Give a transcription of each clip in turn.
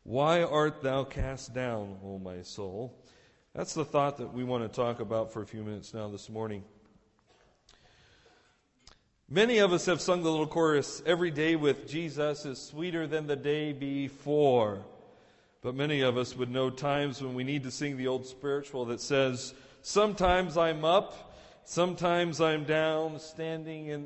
Why art thou cast down, O my soul? That's the thought that we want to talk about for a few minutes now this morning. Many of us have sung the little chorus, every day with Jesus is sweeter than the day before. But many of us would know times when we need to sing the old spiritual that says, sometimes I'm up, sometimes I'm down, stand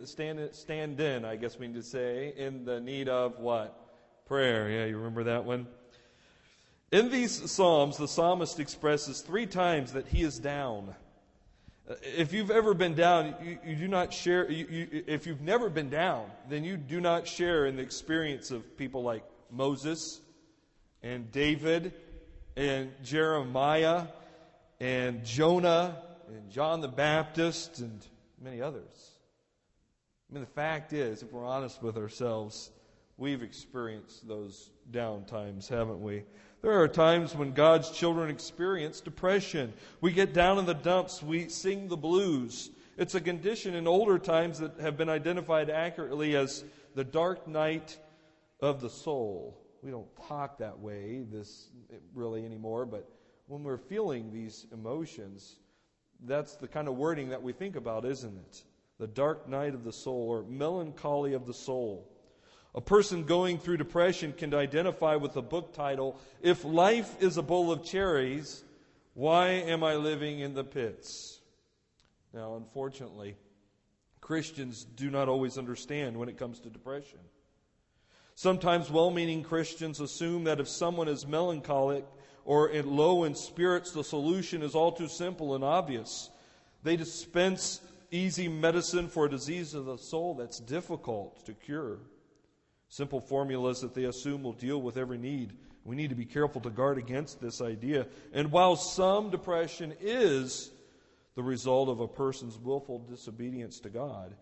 in, I guess we need to say, in the need of what? Prayer. Yeah, you remember that one? In these Psalms, the psalmist expresses 3 times that he is down. If you've ever been down, you do not share. If you've never been down, then you do not share in the experience of people like Moses and David and Jeremiah and Jonah and John the Baptist and many others. I mean, the fact is, if we're honest with ourselves, we've experienced those down times, haven't we? There are times when God's children experience depression. We get down in the dumps. We sing the blues. It's a condition in older times that have been identified accurately as the dark night of the soul. We don't talk that way really anymore, but when we're feeling these emotions, that's the kind of wording that we think about, isn't it? The dark night of the soul, or melancholy of the soul. A person going through depression can identify with the book title, If Life is a Bowl of Cherries, Why Am I Living in the Pits? Now, unfortunately, Christians do not always understand when it comes to depression. Sometimes well-meaning Christians assume that if someone is melancholic or low in spirits, the solution is all too simple and obvious. They dispense easy medicine for a disease of the soul that's difficult to cure. Simple formulas that they assume will deal with every need. We need to be careful to guard against this idea. And while some depression is the result of a person's willful disobedience to God,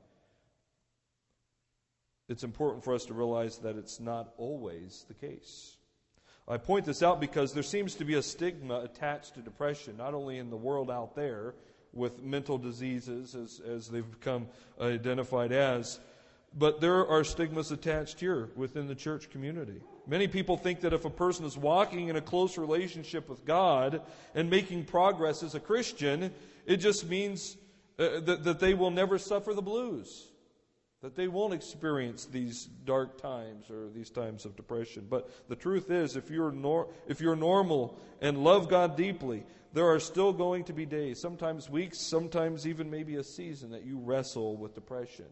it's important for us to realize that it's not always the case. I point this out because there seems to be a stigma attached to depression, not only in the world out there with mental diseases as they've become identified as, but there are stigmas attached here within the church community. Many people think that if a person is walking in a close relationship with God and making progress as a Christian, it just means that they will never suffer the blues, that they won't experience these dark times or these times of depression. But the truth is, if you're normal and love God deeply, there are still going to be days, sometimes weeks, sometimes even maybe a season, that you wrestle with depression.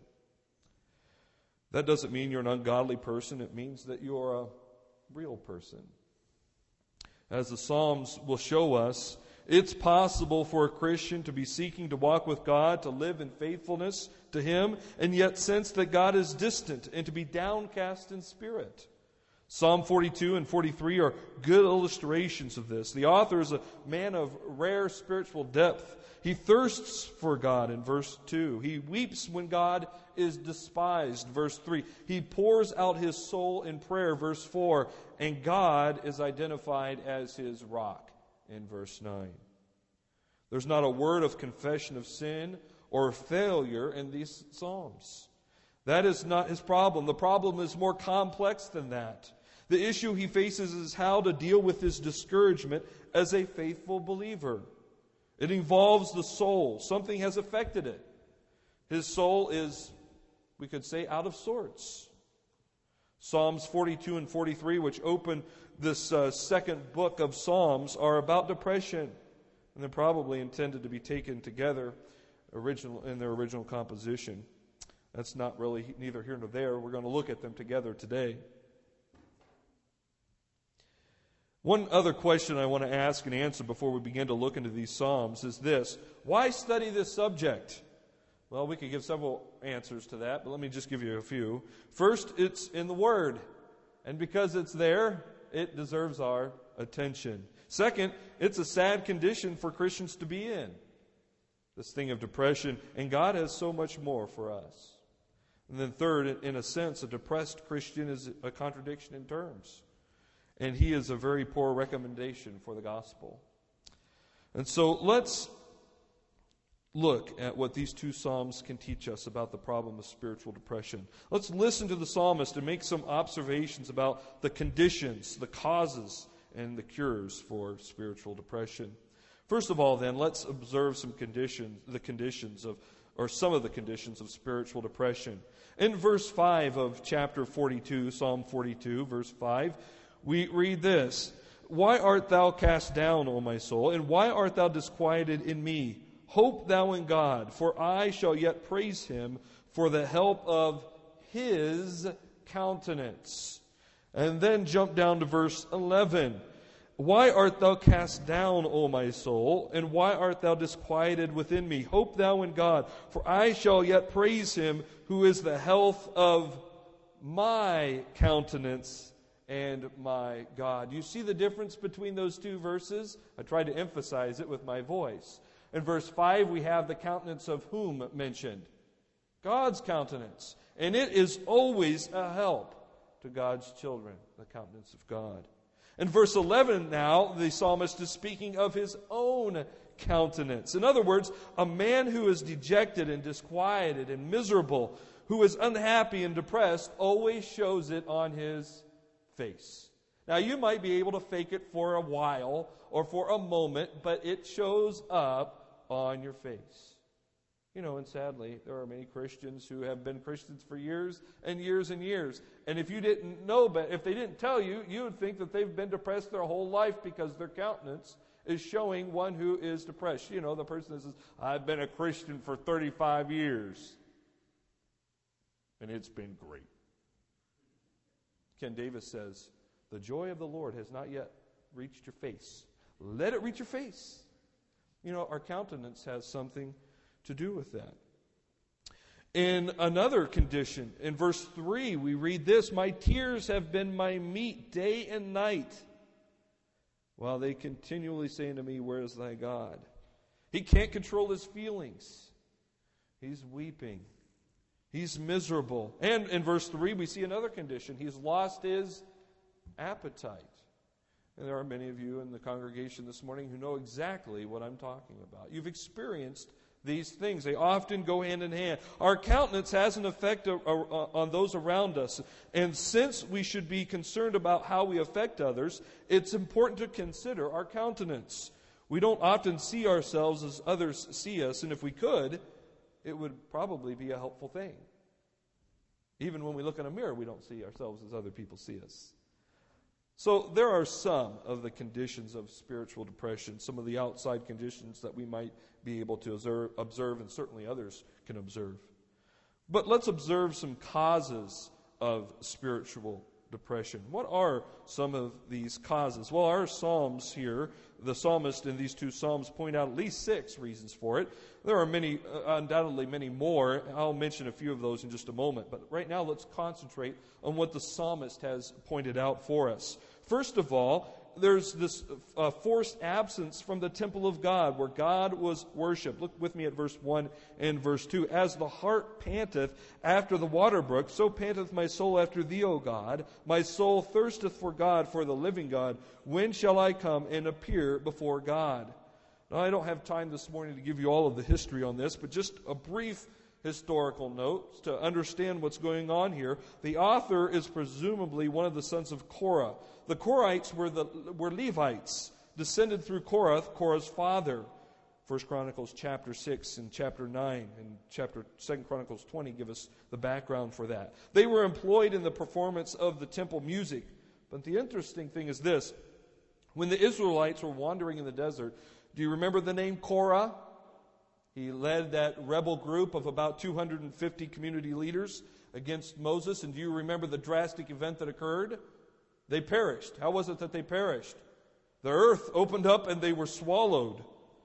That doesn't mean you're an ungodly person. It means that you're a real person. As the Psalms will show us, it's possible for a Christian to be seeking to walk with God, to live in faithfulness to Him, and yet sense that God is distant and to be downcast in spirit. Psalm 42 and 43 are good illustrations of this. The author is a man of rare spiritual depth. He thirsts for God in verse 2. He weeps when God is despised, verse 3. He pours out his soul in prayer, verse 4. And God is identified as his rock in verse 9. There's not a word of confession of sin or failure in these Psalms. That is not his problem. The problem is more complex than that. The issue he faces is how to deal with his discouragement as a faithful believer. It involves the soul. Something has affected it. His soul is, we could say, out of sorts. Psalms 42 and 43, which open this second book of Psalms, are about depression. And they're probably intended to be taken together in their original composition. That's not really neither here nor there. We're going to look at them together today. One other question I want to ask and answer before we begin to look into these Psalms is this. Why study this subject? Well, we could give several answers to that, but let me just give you a few. First, it's in the Word. And because it's there, it deserves our attention. Second, it's a sad condition for Christians to be in, this thing of depression. And God has so much more for us. And then third, in a sense, a depressed Christian is a contradiction in terms. And he is a very poor recommendation for the gospel. And so let's look at what these two psalms can teach us about the problem of spiritual depression. Let's listen to the psalmist and make some observations about the conditions, the causes, and the cures for spiritual depression. First of all, then, let's observe some some of the conditions of spiritual depression. In verse 5 of chapter 42, Psalm 42, verse 5, we read this: "Why art thou cast down, O my soul, and why art thou disquieted in me? Hope thou in God, for I shall yet praise him for the help of his countenance." And then jump down to verse 11. "Why art thou cast down, O my soul, and why art thou disquieted within me? Hope thou in God, for I shall yet praise him who is the health of my countenance and my God." You see the difference between those two verses? I tried to emphasize it with my voice. In verse 5, we have the countenance of whom mentioned? God's countenance. And it is always a help to God's children, the countenance of God. In verse 11 now, the psalmist is speaking of his own countenance. In other words, a man who is dejected and disquieted and miserable, who is unhappy and depressed, always shows it on his face. Now, you might be able to fake it for a while or for a moment, but it shows up on your face. You know, and sadly, there are many Christians who have been Christians for years and years and years. And if you didn't know, but if they didn't tell you, you would think that they've been depressed their whole life because their countenance is showing one who is depressed. You know, the person that says, "I've been a Christian for 35 years. And it's been great." Ken Davis says, "The joy of the Lord has not yet reached your face. Let it reach your face." You know, our countenance has something to do with that. In another condition, in verse 3, we read this: "My tears have been my meat day and night, while they continually say unto me, Where is thy God?" He can't control his feelings. He's weeping. He's miserable. And in verse 3, we see another condition. He's lost his appetite. And there are many of you in the congregation this morning who know exactly what I'm talking about. You've experienced these things. They often go hand in hand. Our countenance has an effect on those around us. And since we should be concerned about how we affect others, it's important to consider our countenance. We don't often see ourselves as others see us, and if we could, it would probably be a helpful thing. Even when we look in a mirror, we don't see ourselves as other people see us. So there are some of the conditions of spiritual depression, some of the outside conditions that we might be able to observe, and certainly others can observe. But let's observe some causes of spiritual depression. What are some of these causes? Well, our psalms here, the psalmist in these two psalms point out at least 6 reasons for it. There are many, undoubtedly many more. I'll mention a few of those in just a moment. But right now, let's concentrate on what the psalmist has pointed out for us. First of all, there's this forced absence from the temple of God where God was worshipped. Look with me at verse 1 and verse 2. "As the hart panteth after the water brook, so panteth my soul after thee, O God. My soul thirsteth for God, for the living God. When shall I come and appear before God?" Now, I don't have time this morning to give you all of the history on this, but just a brief historical note to understand what's going on here. The author is presumably one of the sons of Korah. The Korahites were Levites, descended through Korah's father. 1 Chronicles chapter 6 and chapter 9 and 2 Chronicles 20 give us the background for that. They were employed in the performance of the temple music. But the interesting thing is this: when the Israelites were wandering in the desert, do you remember the name Korah? He led that rebel group of about 250 community leaders against Moses. And do you remember the drastic event that occurred? They perished. How was it that they perished? The earth opened up and they were swallowed.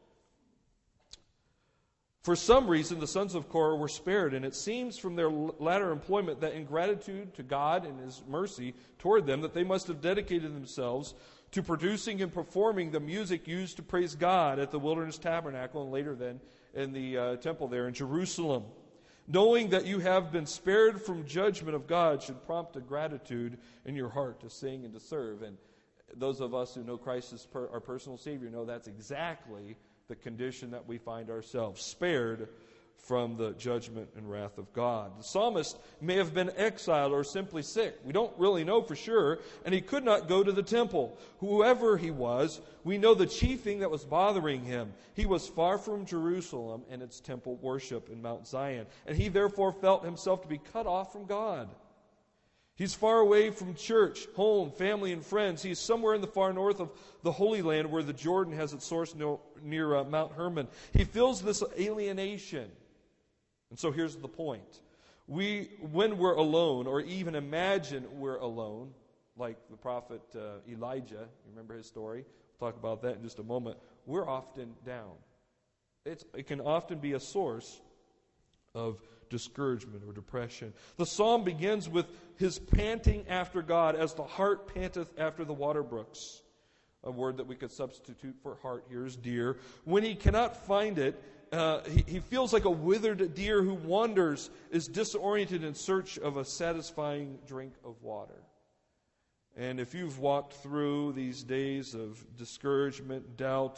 For some reason, the sons of Korah were spared, and it seems from their latter employment that in gratitude to God and His mercy toward them, that they must have dedicated themselves to producing and performing the music used to praise God at the Wilderness Tabernacle and later then in the temple there in Jerusalem. Knowing that you have been spared from judgment of God should prompt a gratitude in your heart to sing and to serve. And those of us who know Christ as our personal Savior know that's exactly the condition that we find ourselves, spared from the judgment and wrath of God. The psalmist may have been exiled or simply sick. We don't really know for sure, and he could not go to the temple. Whoever he was, we know the chief thing that was bothering him. He was far from Jerusalem and its temple worship in Mount Zion, and he therefore felt himself to be cut off from God. He's far away from church, home, family, and friends. He's somewhere in the far north of the Holy Land where the Jordan has its source near Mount Hermon. He feels this alienation. And so here's the point. When we're alone, or even imagine we're alone, like the prophet Elijah, you remember his story? We'll talk about that in just a moment. We're often down. It can often be a source of discouragement or depression. The psalm begins with his panting after God, as the hart panteth after the water brooks. A word that we could substitute for heart here is deer. When he cannot find it, he feels like a withered deer who wanders, is disoriented in search of a satisfying drink of water. And if you've walked through these days of discouragement, doubt,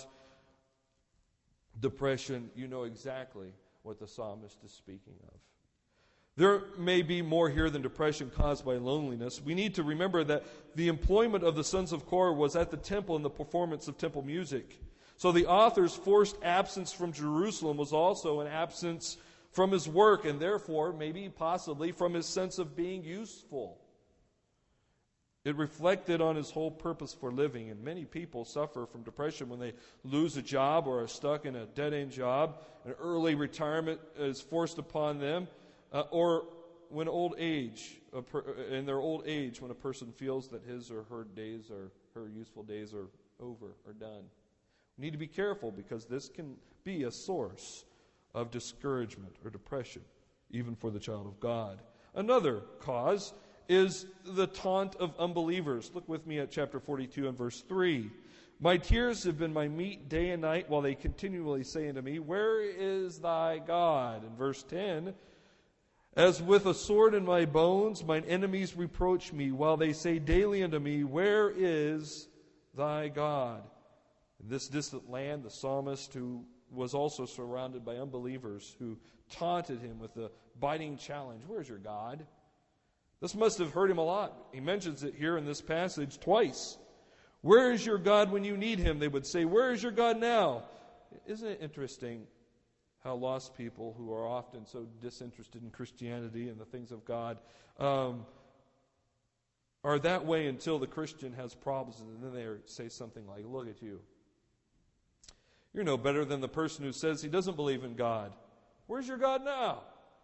depression, you know exactly what the psalmist is speaking of. There may be more here than depression caused by loneliness. We need to remember that the employment of the sons of Korah was at the temple in the performance of temple music. So the author's forced absence from Jerusalem was also an absence from his work, and therefore, maybe possibly, from his sense of being useful. It reflected on his whole purpose for living, and many people suffer from depression when they lose a job or are stuck in a dead-end job. An early retirement is forced upon them, or when in their old age, when a person feels that his or her days or her useful days are over or done. We need to be careful because this can be a source of discouragement or depression, even for the child of God. Another cause is the taunt of unbelievers. Look with me at chapter 42 and verse 3. My tears have been my meat day and night, while they continually say unto me, Where is thy God? In verse 10, as with a sword in my bones, mine enemies reproach me, while they say daily unto me, Where is thy God? In this distant land, the psalmist, who was also surrounded by unbelievers who taunted him with a biting challenge, Where's your God? This must have hurt him a lot. He mentions it here in this passage twice. Where is your God when you need him? They would say, Where is your God now? Isn't it interesting how lost people who are often so disinterested in Christianity and the things of God are that way until the Christian has problems, and then they say something like, Look at you. You're no better than the person who says he doesn't believe in God. Where's your God now?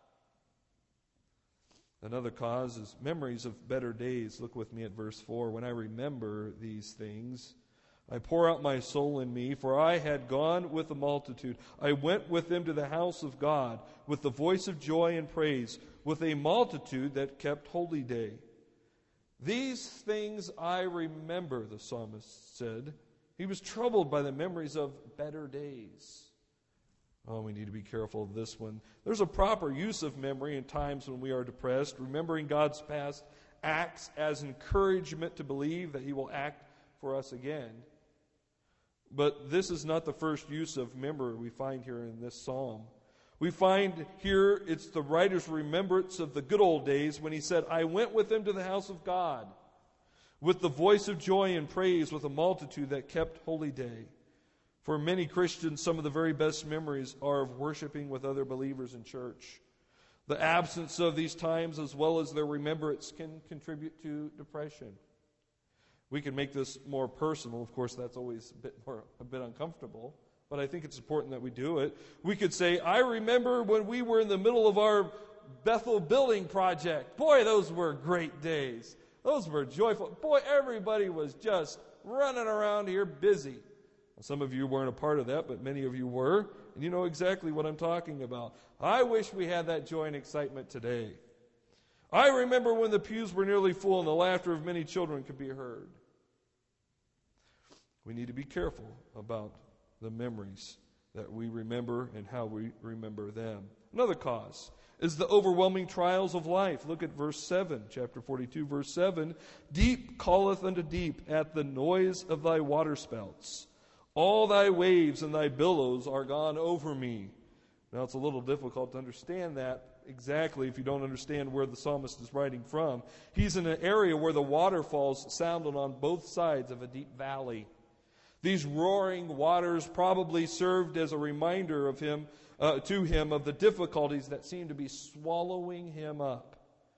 Another cause is memories of better days. Look with me at verse 4. When I remember these things, I pour out my soul in me, for I had gone with the multitude. I went with them to the house of God, with the voice of joy and praise, with a multitude that kept holy day. These things I remember, the psalmist said. He was troubled by the memories of better days. Oh, we need to be careful of this one. There's a proper use of memory in times when we are depressed, remembering God's past acts as encouragement to believe that he will act for us again. But this is not the first use of memory we find here in this psalm. We find here it's the writer's remembrance of the good old days when he said, I went with them to the house of God, with the voice of joy and praise, with a multitude that kept holy day. For many Christians, some of the very best memories are of worshiping with other believers in church. The absence of these times, as well as their remembrance, can contribute to depression. We can make this more personal. Of course, that's always a bit uncomfortable, but I think it's important that we do it. We could say, I remember when we were in the middle of our Bethel building project. Boy, those were great days. Those were joyful. Boy, everybody was just running around here busy. Some of you weren't a part of that, but many of you were, and you know exactly what I'm talking about. I wish we had that joy and excitement today. I remember when the pews were nearly full and the laughter of many children could be heard. We need to be careful about the memories that we remember and how we remember them. Another cause is the overwhelming trials of life. Look at verse 7, chapter 42, verse 7. Deep calleth unto deep at the noise of thy waterspouts. All thy waves and thy billows are gone over me. Now it's a little difficult to understand that exactly if you don't understand where the psalmist is writing from. He's in an area where the waterfalls sounded on both sides of a deep valley. These roaring waters probably served as a reminder of him, to him of the difficulties that seemed to be swallowing him up.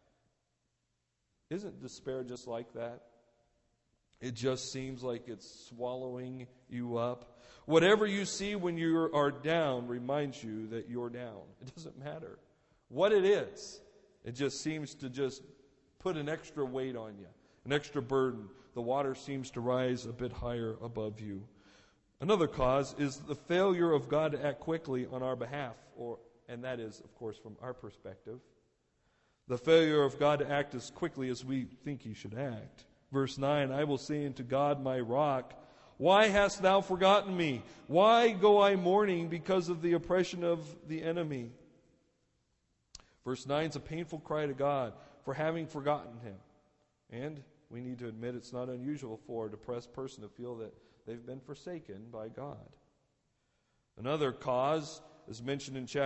Isn't despair just like that? It just seems like it's swallowing you up. Whatever you see when you are down reminds you that you're down. It doesn't matter what it is. It just seems to just put an extra weight on you, an extra burden. The water seems to rise a bit higher above you. Another cause is the failure of God to act quickly on our behalf, and that is, of course, from our perspective. The failure of God to act as quickly as we think He should act. Verse 9, I will say unto God my rock, why hast thou forgotten me? Why go I mourning because of the oppression of the enemy? Verse 9 is a painful cry to God for having forgotten Him. And we need to admit it's not unusual for a depressed person to feel that they've been forsaken by God. Another cause is mentioned in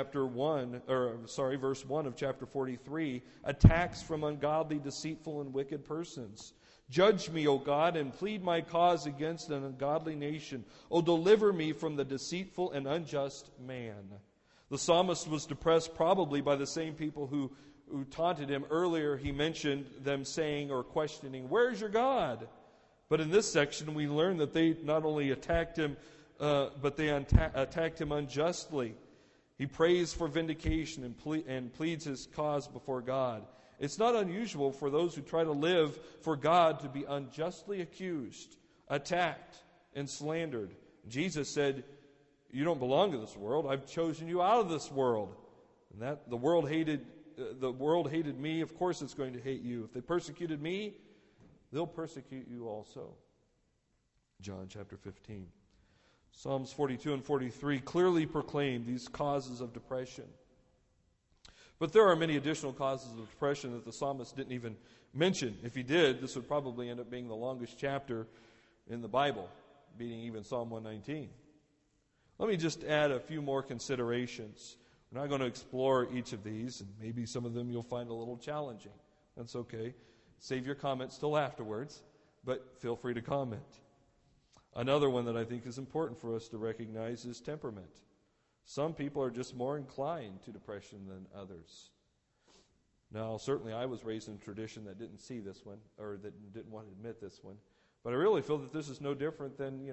verse 1 of chapter 43, attacks from ungodly, deceitful, and wicked persons. Judge me, O God, and plead my cause against an ungodly nation. O deliver me from the deceitful and unjust man. The psalmist was depressed probably by the same people who taunted him. Earlier he mentioned them saying or questioning, where's your God? But in this section we learn that they not only attacked him, but they attacked him unjustly. He prays for vindication and pleads his cause before God. It's not unusual for those who try to live for God to be unjustly accused, attacked, and slandered. Jesus said, you don't belong to this world. I've chosen you out of this world. And that the world hated me. Of course it's going to hate you. If they persecuted me, they'll persecute you also. John chapter 15. Psalms 42 and 43 clearly proclaim these causes of depression. But there are many additional causes of depression that the psalmist didn't even mention. If he did, this would probably end up being the longest chapter in the Bible, beating even Psalm 119. Let me just add a few more considerations. We're not going to explore each of these, and maybe some of them you'll find a little challenging. That's okay. Save your comments till afterwards, but feel free to comment. Another one that I think is important for us to recognize is temperament. Some people are just more inclined to depression than others. Now, certainly I was raised in a tradition that didn't see this one, or that didn't want to admit this one. But I really feel that this is no different than,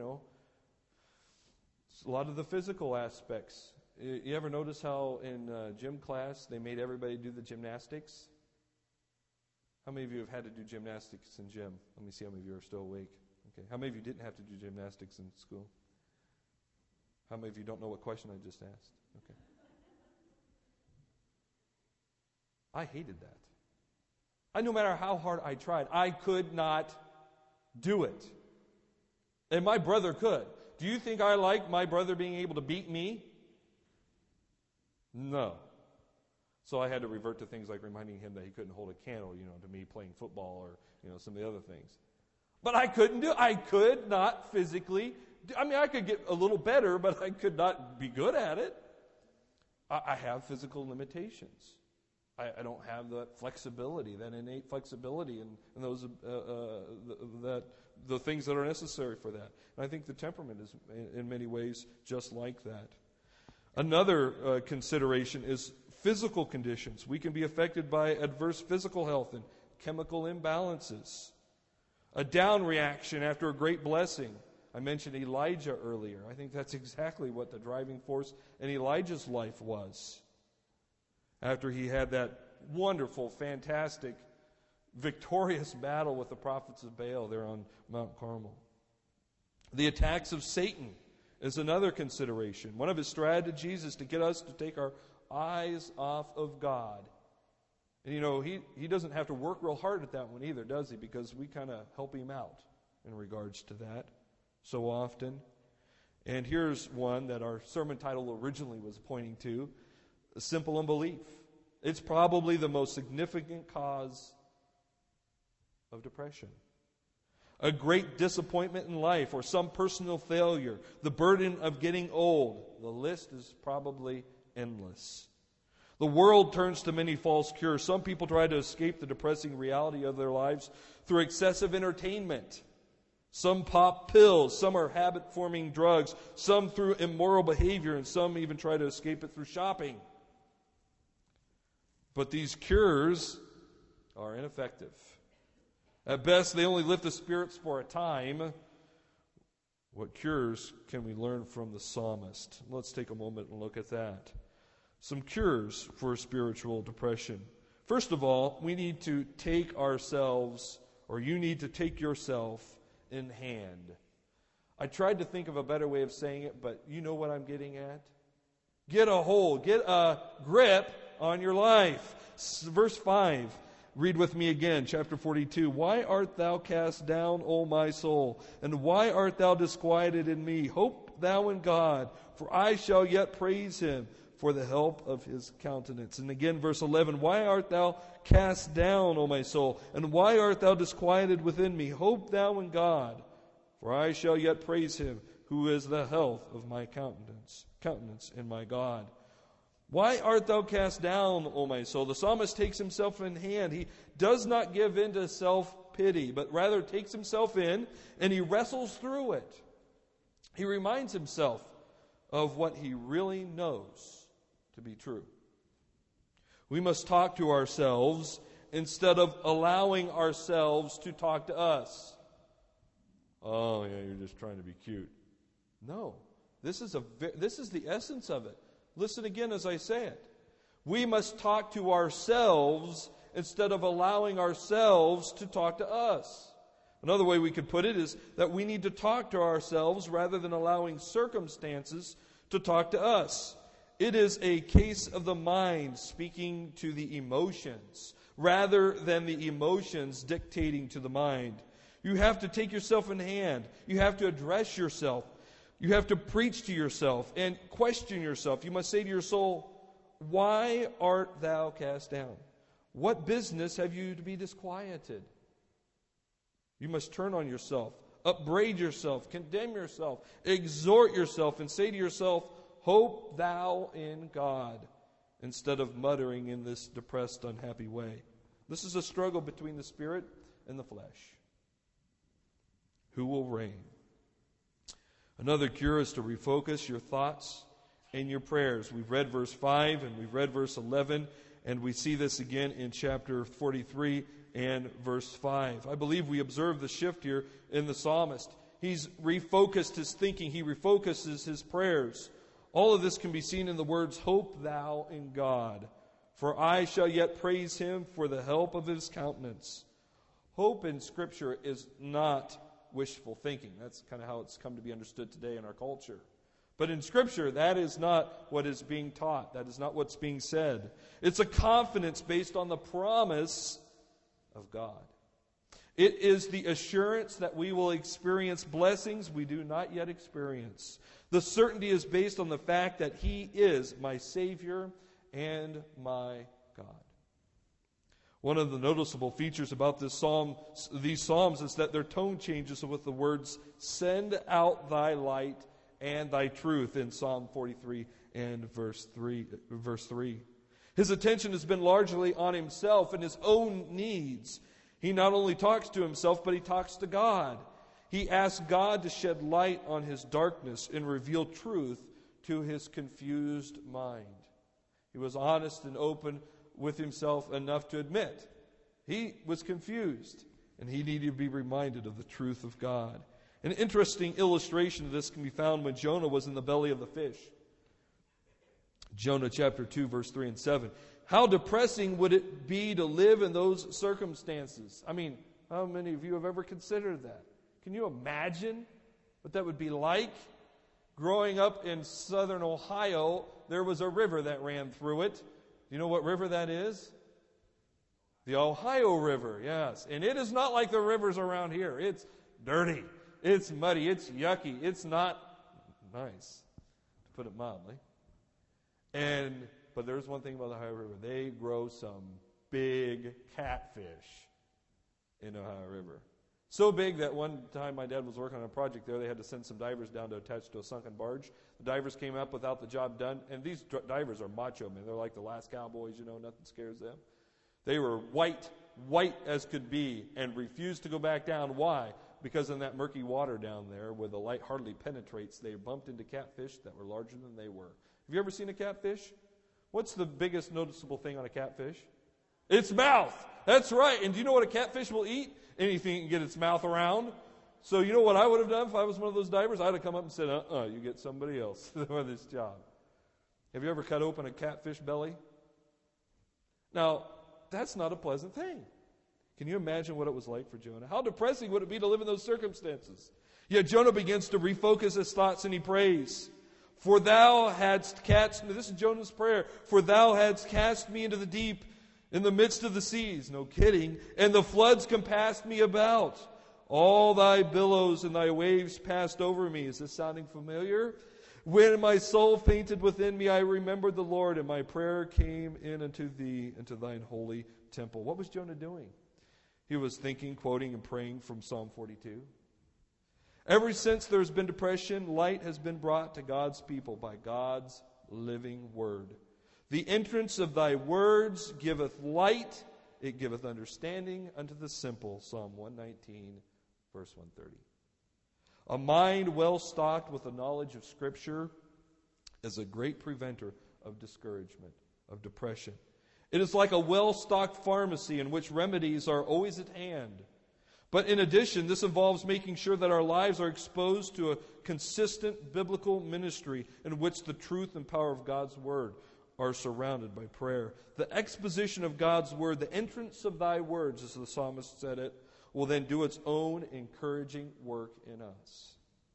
a lot of the physical aspects. You ever notice how in gym class they made everybody do the gymnastics? How many of you have had to do gymnastics in gym? Let me see how many of you are still awake. Okay. How many of you didn't have to do gymnastics in school? How many of you don't know what question I just asked? Okay. I hated that. No matter how hard I tried, I could not do it. And my brother could. Do you think I like my brother being able to beat me? No. So I had to revert to things like reminding him that he couldn't hold a candle, to me playing football or, some of the other things. But I couldn't do it. I could not physically. I could get a little better, but I could not be good at it. I have physical limitations. I don't have the flexibility, that innate flexibility, and those the things that are necessary for that. And I think the temperament is, in many ways, just like that. Another consideration is physical conditions. We can be affected by adverse physical health and chemical imbalances. A down reaction after a great blessing. I mentioned Elijah earlier. I think that's exactly what the driving force in Elijah's life was. After he had that wonderful, fantastic, victorious battle with the prophets of Baal there on Mount Carmel. The attacks of Satan is another consideration. One of his strategies is to get us to take our eyes off of God. And he doesn't have to work real hard at that one either, does he? Because we kind of help him out in regards to that so often. And here's one that our sermon title originally was pointing to, simple unbelief. It's probably the most significant cause of depression. a great disappointment in life, or some personal failure, the burden of getting old. The list is probably endless. The world turns to many false cures. Some people try to escape the depressing reality of their lives through excessive entertainment. Some pop pills, some are habit-forming drugs, some through immoral behavior, and some even try to escape it through shopping. But these cures are ineffective. At best, they only lift the spirits for a time. What cures can we learn from the psalmist? Let's take a moment and look at that. Some cures for spiritual depression. First of all, we need to take ourselves, or you need to take yourself in hand. I tried to think of a better way of saying it, but you know what I'm getting at? Get a hold, get a grip on your life. Verse 5, read with me again, chapter 42. Why art thou cast down, O my soul? And why art thou disquieted in me? Hope thou in God, for I shall yet praise him for the help of his countenance. And again, verse 11, why art thou cast down, O my soul? And why art thou disquieted within me? Hope thou in God, for I shall yet praise him, who is the health of my countenance in my God. Why art thou cast down, O my soul? The psalmist takes himself in hand. He does not give in to self-pity, but rather takes himself in and he wrestles through it. He reminds himself of what he really knows to be true. We must talk to ourselves instead of allowing ourselves to talk to us. Oh, yeah, you're just trying to be cute. No, this is the essence of it. Listen again as I say it. We must talk to ourselves instead of allowing ourselves to talk to us. Another way we could put it is that we need to talk to ourselves rather than allowing circumstances to talk to us. It is a case of the mind speaking to the emotions rather than the emotions dictating to the mind. You have to take yourself in hand. You have to address yourself. You have to preach to yourself and question yourself. You must say to your soul, why art thou cast down? What business have you to be disquieted? You must turn on yourself, upbraid yourself, condemn yourself, exhort yourself, and say to yourself, hope thou in God, instead of muttering in this depressed, unhappy way. This is a struggle between the spirit and the flesh. Who will reign? Another cure is to refocus your thoughts and your prayers. We've read verse 5 and we've read verse 11, and we see this again in chapter 43 and verse 5. I believe we observe the shift here in the psalmist. He's refocused his thinking. He refocuses his prayers. All of this can be seen in the words, hope thou in God, for I shall yet praise him for the help of his countenance. Hope in Scripture is not wishful thinking. That's kind of how it's come to be understood today in our culture. But in Scripture, that is not what is being taught. That is not what's being said. It's a confidence based on the promise of God. It is the assurance that we will experience blessings we do not yet experience. The certainty is based on the fact that He is my Savior and my God. One of the noticeable features about these psalms is that their tone changes with the words, send out thy light and thy truth in Psalm 43 and verse 3. His attention has been largely on himself and his own needs. He not only talks to himself, but he talks to God. He asks God to shed light on his darkness and reveal truth to his confused mind. He was honest and open with himself enough to admit he was confused and he needed to be reminded of the truth of God. An interesting illustration of this can be found when Jonah was in the belly of the fish. Jonah chapter 2, verse 3 and 7. How depressing would it be to live in those circumstances? I mean, how many of you have ever considered that? Can you imagine what that would be like? Growing up in southern Ohio, there was a river that ran through it. Do you know what river that is? The Ohio River, yes. And it is not like the rivers around here. It's dirty. It's muddy. It's yucky. It's not nice, to put it mildly. But there's one thing about the Ohio River. They grow some big catfish in the Ohio River. So big that one time my dad was working on a project there, they had to send some divers down to attach to a sunken barge. The divers came up without the job done, and these divers are macho men. They're like the last cowboys, nothing scares them. They were white as could be, and refused to go back down. Why? Because in that murky water down there, where the light hardly penetrates, they bumped into catfish that were larger than they were. Have you ever seen a catfish? What's the biggest noticeable thing on a catfish? Its mouth. That's right. And do you know what a catfish will eat? Anything it can get its mouth around. So you know what I would have done if I was one of those divers? I would have come up and said, you get somebody else for this job. Have you ever cut open a catfish belly? Now, that's not a pleasant thing. Can you imagine what it was like for Jonah? How depressing would it be to live in those circumstances? Yet Jonah begins to refocus his thoughts and he prays. For thou hadst cast me, this is Jonah's prayer, for thou hadst cast me into the deep, in the midst of the seas, no kidding, and the floods compassed me about. All thy billows and thy waves passed over me. Is this sounding familiar? When my soul fainted within me, I remembered the Lord, and my prayer came in unto thee, into thine holy temple. What was Jonah doing? He was thinking, quoting, and praying from Psalm 42. Ever since there's been depression, light has been brought to God's people by God's living word. The entrance of thy words giveth light, it giveth understanding unto the simple. Psalm 119, verse 130. A mind well stocked with the knowledge of Scripture is a great preventer of discouragement, of depression. It is like a well-stocked pharmacy in which remedies are always at hand. But in addition, this involves making sure that our lives are exposed to a consistent biblical ministry in which the truth and power of God's Word are surrounded by prayer. The exposition of God's Word, the entrance of thy words, as the psalmist said it, will then do its own encouraging work in us.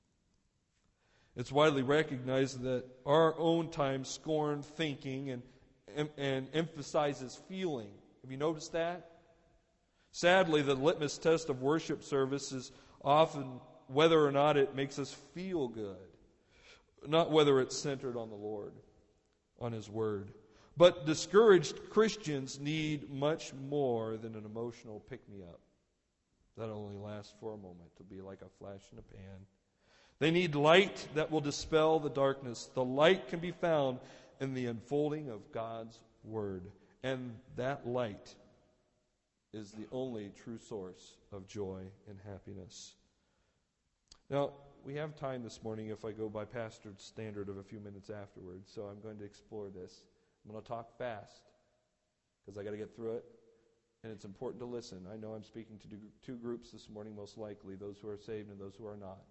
It's widely recognized that our own time scorn thinking and emphasizes feeling. Have you noticed that? Sadly, the litmus test of worship service is often whether or not it makes us feel good, not whether it's centered on the Lord, on His Word. But discouraged Christians need much more than an emotional pick-me-up that only lasts for a moment, to be like a flash in a pan. They need light that will dispel the darkness. The light can be found in the unfolding of God's Word. And that light is the only true source of joy and happiness. Now, we have time this morning if I go by Pastor's standard of a few minutes afterwards, so I'm going to explore this. I'm going to talk fast because I got to get through it, and it's important to listen. I know I'm speaking to two groups this morning, most likely, those who are saved and those who are not.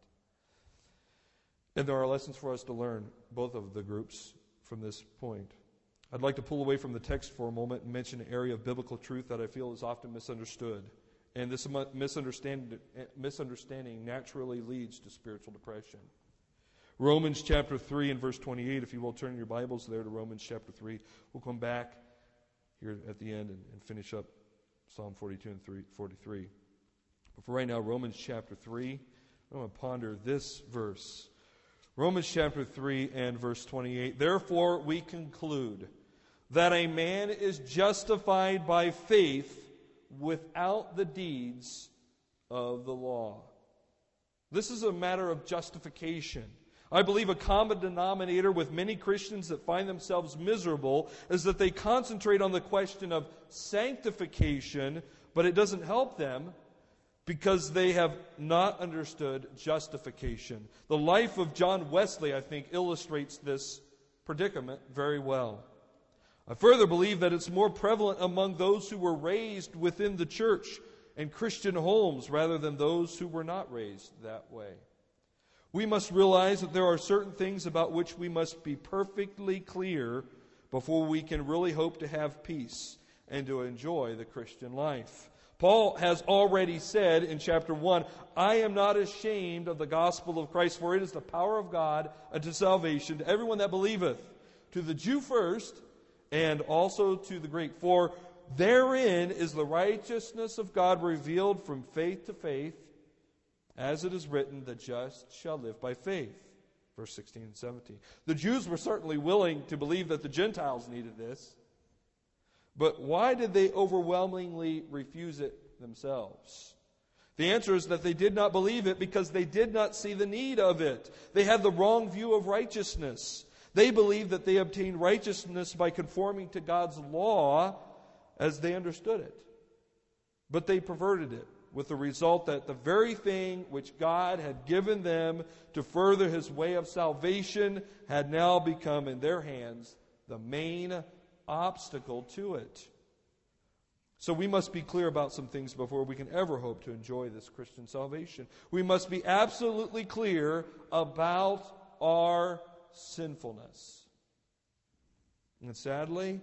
And there are lessons for us to learn, both of the groups, from this point. I'd like to pull away from the text for a moment and mention an area of biblical truth that I feel is often misunderstood. And this misunderstanding naturally leads to spiritual depression. Romans chapter 3 and verse 28, if you will turn your Bibles there to Romans chapter 3. We'll come back here at the end and finish up Psalm 42 and 43. But for right now, Romans chapter 3, I'm going to ponder this verse. Romans chapter 3 and verse 28. Therefore we conclude that a man is justified by faith without the deeds of the law. This is a matter of justification. I believe a common denominator with many Christians that find themselves miserable is that they concentrate on the question of sanctification, but it doesn't help them because they have not understood justification. The life of John Wesley, I think, illustrates this predicament very well. I further believe that it's more prevalent among those who were raised within the church and Christian homes rather than those who were not raised that way. We must realize that there are certain things about which we must be perfectly clear before we can really hope to have peace and to enjoy the Christian life. Paul has already said in chapter 1, I am not ashamed of the gospel of Christ, for it is the power of God unto salvation to everyone that believeth, to the Jew first, and also to the Greek. For therein is the righteousness of God revealed from faith to faith, as it is written, the just shall live by faith. Verse 16 and 17. The Jews were certainly willing to believe that the Gentiles needed this. But why did they overwhelmingly refuse it themselves? The answer is that they did not believe it because they did not see the need of it. They had the wrong view of righteousness. They believed that they obtained righteousness by conforming to God's law as they understood it. But they perverted it, with the result that the very thing which God had given them to further His way of salvation had now become in their hands the main obstacle to it. So we must be clear about some things before we can ever hope to enjoy this Christian salvation. We must be absolutely clear about our sinfulness. And sadly,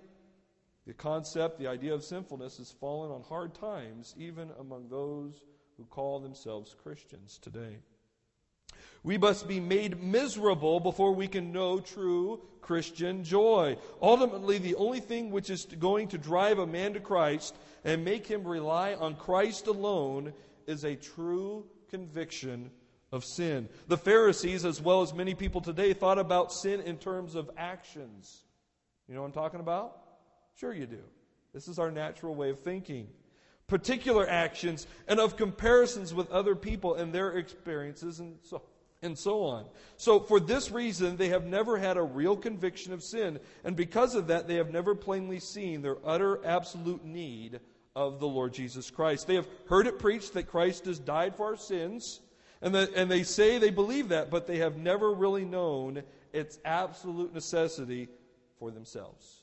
the idea of sinfulness has fallen on hard times, even among those who call themselves Christians today. We must be made miserable before we can know true Christian joy. Ultimately, the only thing which is going to drive a man to Christ and make him rely on Christ alone is a true conviction of sin. The Pharisees, as well as many people today, thought about sin in terms of actions. You know what I'm talking about? Sure you do. This is our natural way of thinking. Particular actions and of comparisons with other people and their experiences and so on. So for this reason, they have never had a real conviction of sin. And because of that, they have never plainly seen their utter, absolute need of the Lord Jesus Christ. They have heard it preached that Christ has died for our sins. And they say they believe that, but they have never really known its absolute necessity for themselves.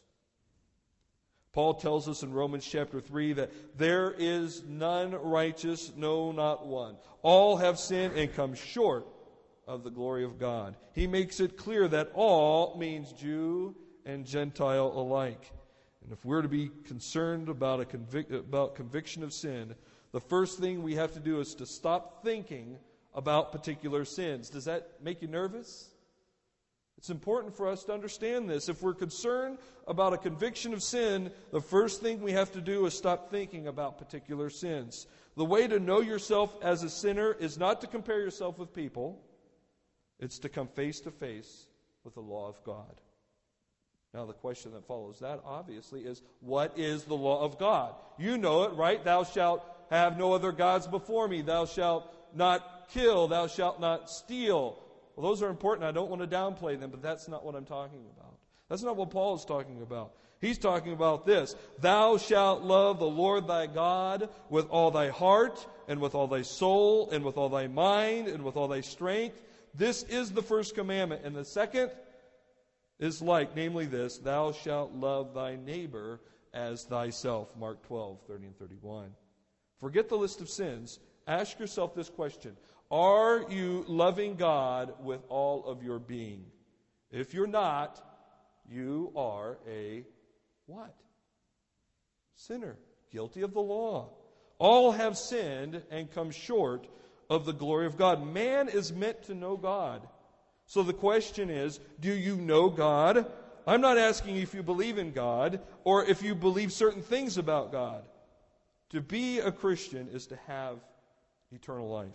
Paul tells us in Romans chapter 3 that there is none righteous, no, not one. All have sinned and come short of the glory of God. He makes it clear that all means Jew and Gentile alike. And if we're to be concerned about conviction of sin, the first thing we have to do is to stop thinking about particular sins. Does that make you nervous? It's important for us to understand this. If we're concerned about a conviction of sin, the first thing we have to do is stop thinking about particular sins. The way to know yourself as a sinner is not to compare yourself with people. It's to come face to face with the law of God. Now, the question that follows that, obviously, is what is the law of God? You know it, right? Thou shalt have no other gods before me. Thou shalt not kill. Thou shalt not steal. Well, those are important. I don't want to downplay them, but that's not what I'm talking about. That's not what Paul is talking about. He's talking about this. Thou shalt love the Lord thy God with all thy heart, and with all thy soul, and with all thy mind, and with all thy strength. This is the first commandment. And the second is like, namely this, thou shalt love thy neighbor as thyself. Mark 12, 30 and 31. Forget the list of sins. Ask yourself this question. Are you loving God with all of your being? If you're not, you are a what? Sinner, guilty of the law. All have sinned and come short of the glory of God. Man is meant to know God. So the question is, do you know God? I'm not asking if you believe in God or if you believe certain things about God. To be a Christian is to have eternal life.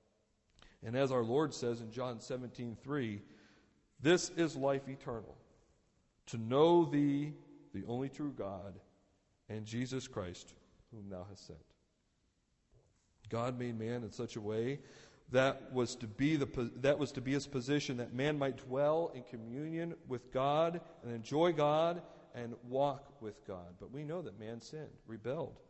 And as our Lord says in John 17:3, this is life eternal, to know thee, the only true God, and Jesus Christ, whom thou hast sent. God made man in such a way that was to be his position, that man might dwell in communion with God and enjoy God and walk with God. But we know that man sinned, rebelled.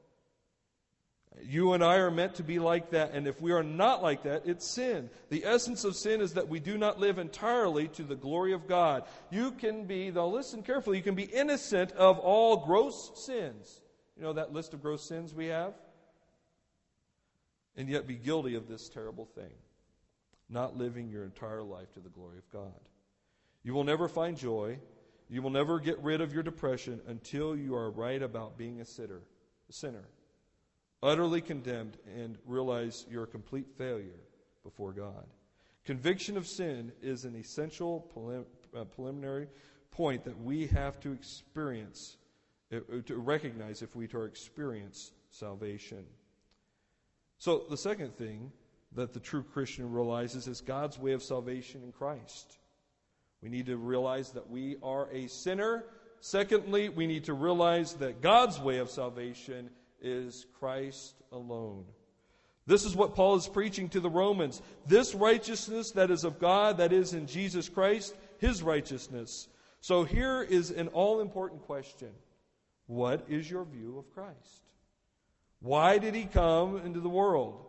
You and I are meant to be like that, and if we are not like that, it's sin. The essence of sin is that we do not live entirely to the glory of God. You can be, though listen carefully, you can be innocent of all gross sins. You know that list of gross sins we have? And yet be guilty of this terrible thing, not living your entire life to the glory of God. You will never find joy. You will never get rid of your depression until you are right about being a sinner, utterly condemned, and realize you're a complete failure before God. Conviction of sin is an essential preliminary point that we have to experience, to recognize if we are to experience salvation. So the second thing that the true Christian realizes is God's way of salvation in Christ. We need to realize that we are a sinner. Secondly, we need to realize that God's way of salvation is Christ alone. This is what Paul is preaching to the Romans. This righteousness that is of God, that is in Jesus Christ, His righteousness. So here is an all-important question. What is your view of Christ? Why did He come into the world?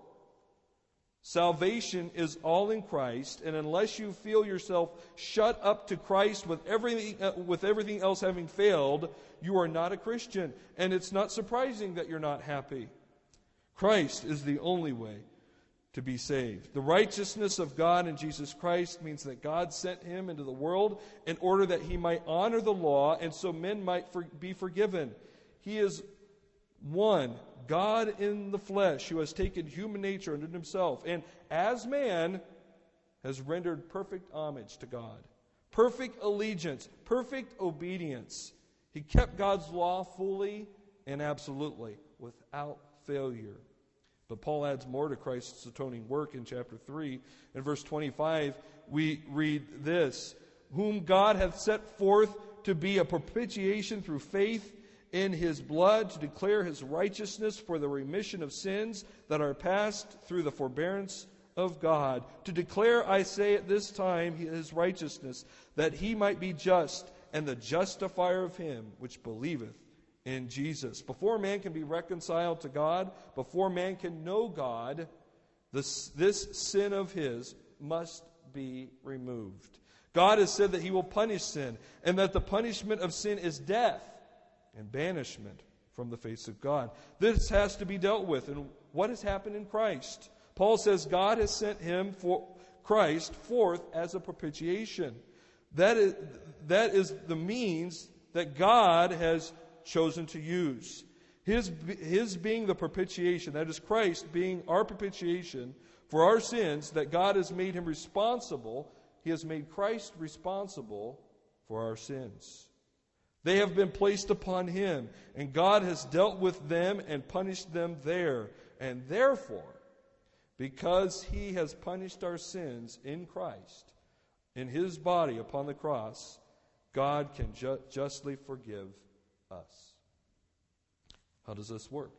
Salvation is all in Christ, and unless you feel yourself shut up to Christ with everything else having failed, you are not a Christian. And it's not surprising that you're not happy. Christ is the only way to be saved. The righteousness of God in Jesus Christ means that God sent Him into the world in order that He might honor the law and so men might be forgiven. He is one, God in the flesh, who has taken human nature unto Himself, and as man has rendered perfect homage to God, perfect allegiance, perfect obedience. He kept God's law fully and absolutely, without failure. But Paul adds more to Christ's atoning work in chapter 3. In verse 25, we read this, whom God hath set forth to be a propitiation through faith in His blood, to declare His righteousness for the remission of sins that are past through the forbearance of God. To declare, I say at this time, His righteousness, that He might be just and the justifier of him which believeth in Jesus. Before man can be reconciled to God, before man can know God, this sin of his must be removed. God has said that He will punish sin, and that the punishment of sin is death and banishment from the face of God. This has to be dealt with. And what has happened in Christ? Paul says God has sent Him, for Christ, forth as a propitiation. That is the means that God has chosen to use. His being the propitiation, that is Christ being our propitiation for our sins, that God has made Him responsible. He has made Christ responsible for our sins. They have been placed upon Him, and God has dealt with them and punished them there. And therefore, because He has punished our sins in Christ, in His body upon the cross, God can justly forgive us. How does this work?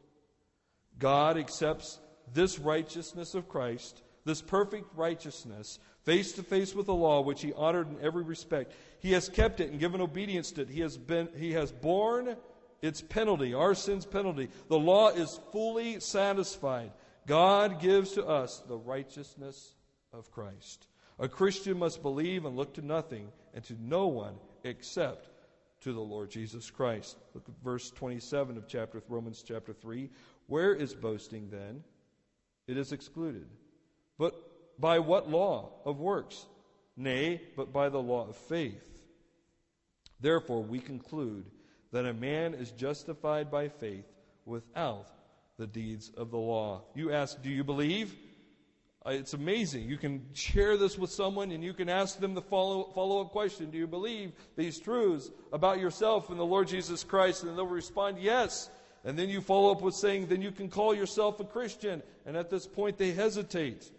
God accepts this righteousness of Christ, this perfect righteousness, face to face with the law, which He honored in every respect. He has kept it and given obedience to it. He has borne its penalty, our sin's penalty. The law is fully satisfied. God gives to us the righteousness of Christ. A Christian must believe and look to nothing and to no one except to the Lord Jesus Christ. Look at verse 27 of Romans chapter 3. Where is boasting then? It is excluded. But by what law? Of works? Nay, but by the law of faith. Therefore we conclude that a man is justified by faith without the deeds of the law. You ask, do you believe? It's amazing. You can share this with someone and you can ask them the follow-up question. Do you believe these truths about yourself and the Lord Jesus Christ? And they'll respond, yes. And then you follow up with saying, then you can call yourself a Christian. And at this point they hesitate.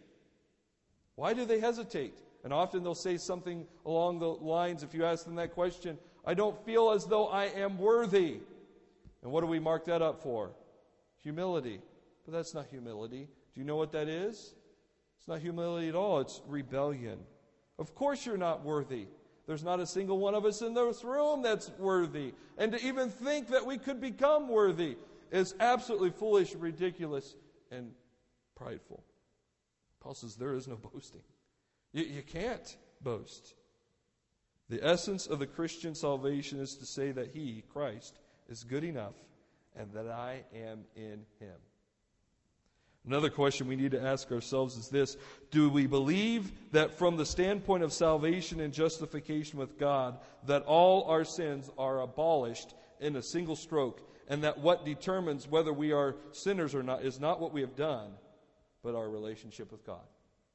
Why do they hesitate? And often they'll say something along the lines, if you ask them that question, I don't feel as though I am worthy. And what do we mark that up for? Humility. But that's not humility. Do you know what that is? It's not humility at all. It's rebellion. Of course you're not worthy. There's not a single one of us in this room that's worthy. And to even think that we could become worthy is absolutely foolish, ridiculous, and prideful. Paul says there is no boasting. You can't boast. The essence of the Christian salvation is to say that He, Christ, is good enough and that I am in Him. Another question we need to ask ourselves is this: do we believe that from the standpoint of salvation and justification with God, that all our sins are abolished in a single stroke, and that what determines whether we are sinners or not is not what we have done, but our relationship with God?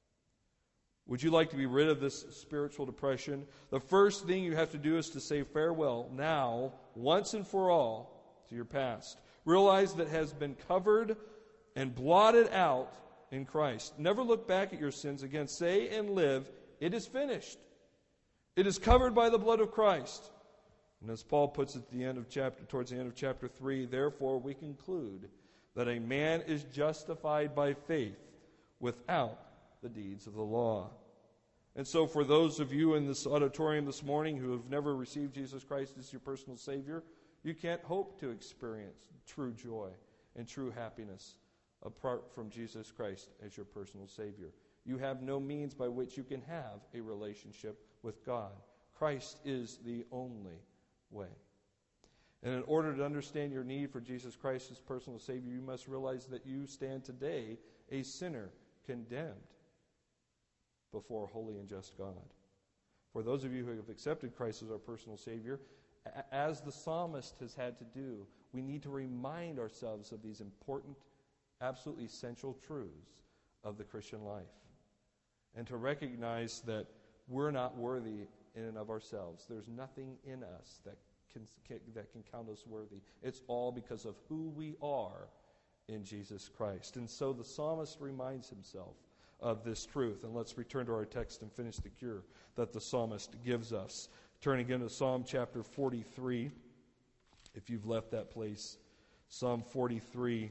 Would you like to be rid of this spiritual depression? The first thing you have to do is to say farewell now, once and for all, to your past. Realize that it has been covered and blotted out in Christ. Never look back at your sins again. Say and live, it is finished. It is covered by the blood of Christ. And as Paul puts it at the end of towards the end of chapter 3, therefore we conclude that a man is justified by faith without the deeds of the law. And so for those of you in this auditorium this morning who have never received Jesus Christ as your personal Savior, you can't hope to experience true joy and true happiness apart from Jesus Christ as your personal Savior. You have no means by which you can have a relationship with God. Christ is the only way. And in order to understand your need for Jesus Christ as personal Savior, you must realize that you stand today a sinner condemned before a holy and just God. For those of you who have accepted Christ as our personal Savior, as the psalmist has had to do, we need to remind ourselves of these important, absolutely essential truths of the Christian life. And to recognize that we're not worthy in and of ourselves. There's nothing in us that can count us worthy. It's all because of who we are in Jesus Christ. And so the psalmist reminds himself of this truth. And let's return to our text and finish the cure that the psalmist gives us. Turn again to Psalm chapter 43, if you've left that place. Psalm 43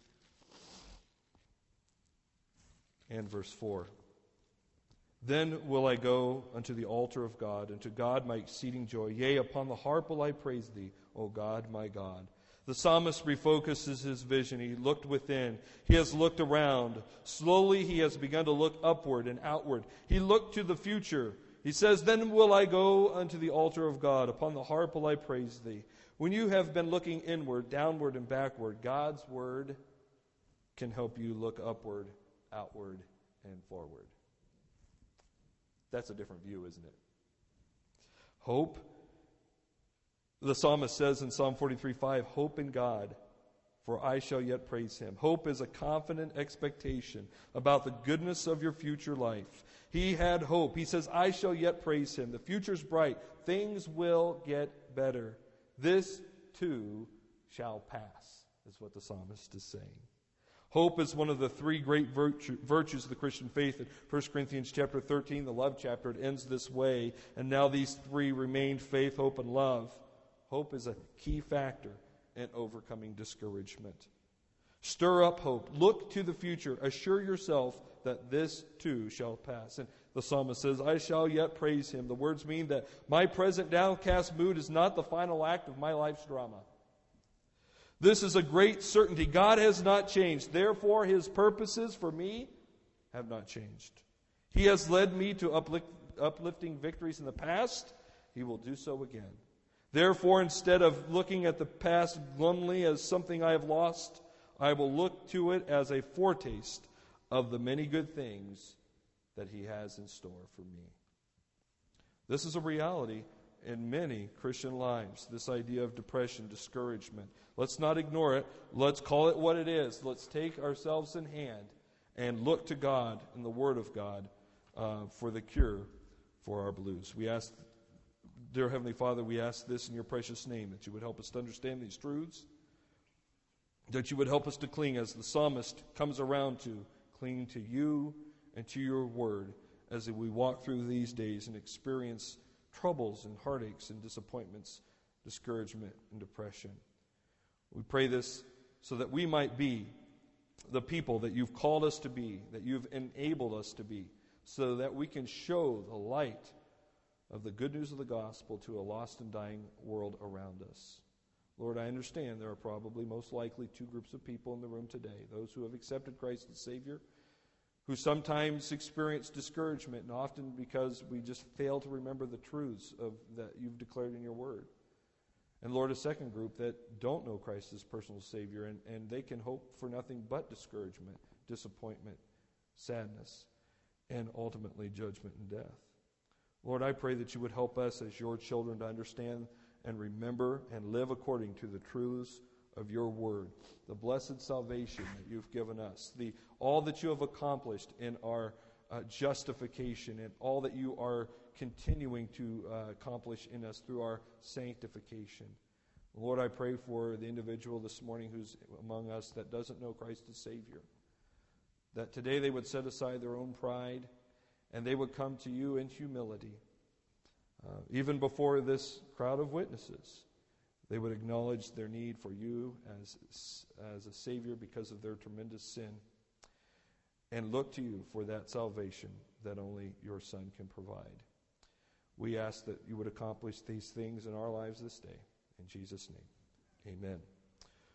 and verse 4. Then will I go unto the altar of God, and to God my exceeding joy. Yea, upon the harp will I praise thee, O God, my God. The psalmist refocuses his vision. He looked within. He has looked around. Slowly he has begun to look upward and outward. He looked to the future. He says, Then will I go unto the altar of God. Upon the harp will I praise thee. When you have been looking inward, downward, and backward, God's word can help you look upward, outward, and forward. That's a different view, isn't it? Hope. The psalmist says in Psalm 43:5, Hope in God, for I shall yet praise him. Hope is a confident expectation about the goodness of your future life. He had hope. He says, I shall yet praise him. The future's bright. Things will get better. This too shall pass, is what the psalmist is saying. Hope is one of the three great virtues of the Christian faith. In 1 Corinthians chapter 13, the love chapter, it ends this way. And now these three remain: faith, hope, and love. Hope is a key factor in overcoming discouragement. Stir up hope. Look to the future. Assure yourself that this too shall pass. And the psalmist says, I shall yet praise him. The words mean that my present downcast mood is not the final act of my life's drama. This is a great certainty. God has not changed. Therefore, his purposes for me have not changed. He has led me to uplifting victories in the past. He will do so again. Therefore, instead of looking at the past glumly as something I have lost, I will look to it as a foretaste of the many good things that he has in store for me. This is a reality in many Christian lives, this idea of depression, discouragement. Let's not ignore it. Let's call it what it is. Let's take ourselves in hand and look to God and the Word of God for the cure for our blues. We ask, dear Heavenly Father, we ask this in your precious name, that you would help us to understand these truths, that you would help us to cling, as the psalmist comes around to, cling to you and to your Word as we walk through these days and experience troubles and heartaches and disappointments, discouragement and depression. We pray this so that we might be the people that you've called us to be, that you've enabled us to be, so that we can show the light of the good news of the gospel to a lost and dying world around us. Lord, I understand there are probably most likely two groups of people in the room today: those who have accepted Christ as Savior, who sometimes experience discouragement, and often because we just fail to remember the truths that you've declared in your word. And Lord, a second group that don't know Christ as personal Savior, and they can hope for nothing but discouragement, disappointment, sadness, and ultimately judgment and death. Lord, I pray that you would help us as your children to understand and remember and live according to the truths of your word, the blessed salvation that you've given us, all that you have accomplished in our justification, and all that you are continuing to accomplish in us through our sanctification. Lord, I pray for the individual this morning who's among us that doesn't know Christ as Savior, that today they would set aside their own pride and they would come to you in humility, even before this crowd of witnesses, They would acknowledge their need for you as a Savior because of their tremendous sin, and look to you for that salvation that only your Son can provide. We ask that you would accomplish these things in our lives this day. In Jesus' name, amen.